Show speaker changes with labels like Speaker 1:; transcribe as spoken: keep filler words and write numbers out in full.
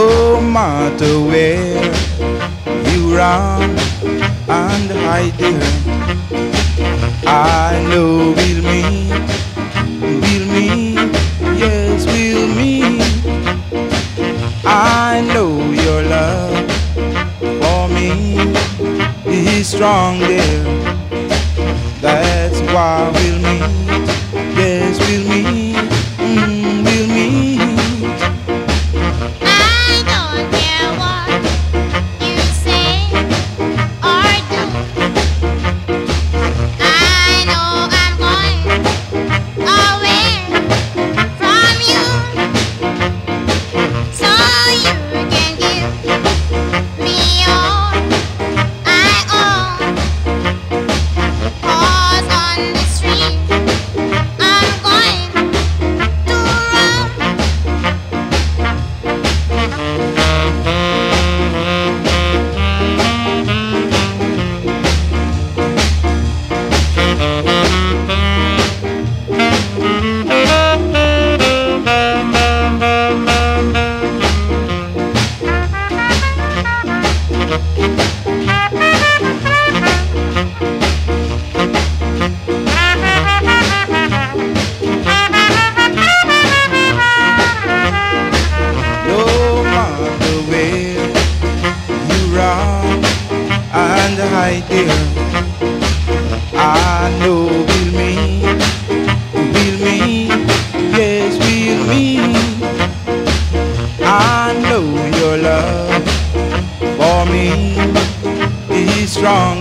Speaker 1: No matter where you run and hide there, I know we'll meet, we'll meet, yes we'll meet. I know your love for me is strong there. That's why we'll meet, yes we'll meet, mm, we'll meet.
Speaker 2: I don't care what you say or do. I know I'm going away from you, so you can give me all I own. 'Cause on the street I'm going to roam.
Speaker 1: No matter where you run and hide there, I know we'll meet, we'll meet, yes we'll meet. I know your love for me is strong